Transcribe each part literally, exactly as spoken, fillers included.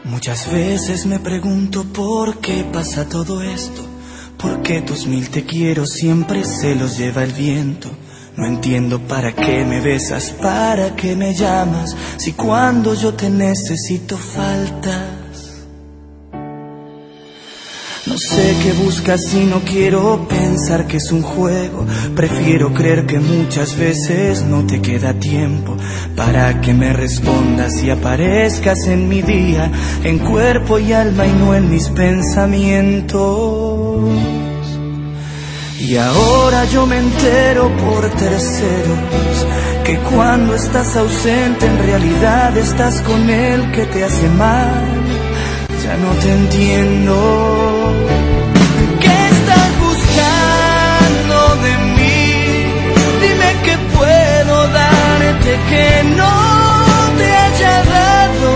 Muchas veces me pregunto por qué pasa todo esto, por qué tus mil te quiero siempre se los lleva el viento. No entiendo para qué me besas, para qué me llamas, si cuando yo te necesito faltas. No sé qué buscas y no quiero pensar que es un juego. Prefiero creer que muchas veces no te queda tiempo para que me respondas y aparezcas en mi día, en cuerpo y alma y no en mis pensamientos. Y ahora yo me entero por terceros que cuando estás ausente en realidad estás con él que te hace mal. Ya no te entiendo. ¿Qué estás buscando de mí? Dime qué puedo darte que no te haya dado.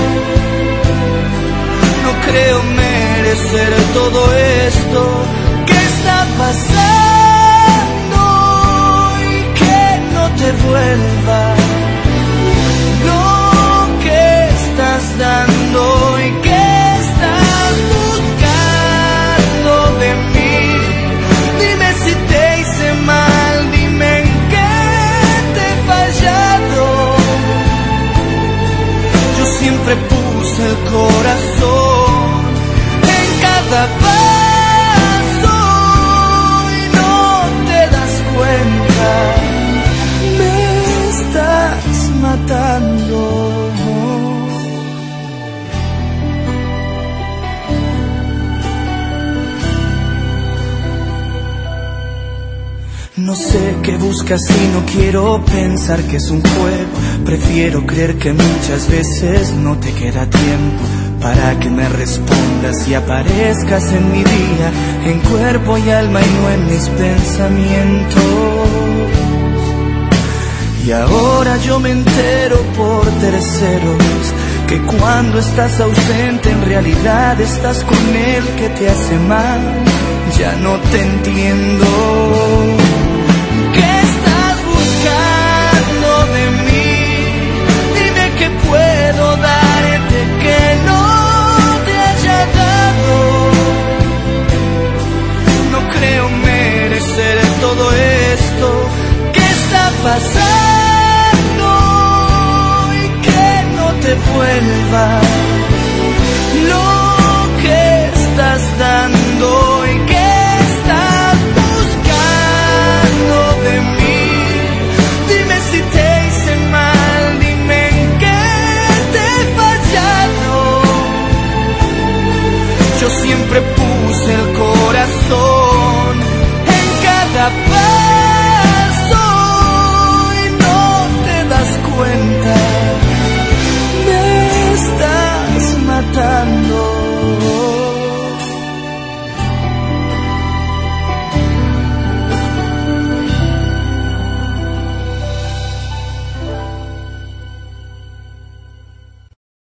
No creo merecer todo esto. ¿Qué está pasando? Y que no te vuelva lo que estás dando. ¿Y qué estás buscando de mí? Dime si te hice mal, dime en qué te he fallado. Yo siempre puse el corazón en cada paso y no te das cuenta. Me estás matando. No sé qué buscas y no quiero pensar que es un juego. Prefiero creer que muchas veces no te queda tiempo para que me respondas y aparezcas en mi día, en cuerpo y alma y no en mis pensamientos. Y ahora yo me entero por terceros que cuando estás ausente en realidad estás con él que te hace mal. Ya no te entiendo. ¿Qué estás buscando de mí? Dime qué puedo darte que no te haya dado. No creo merecer todo esto. ¿Qué está pasando? Y que no te vuelva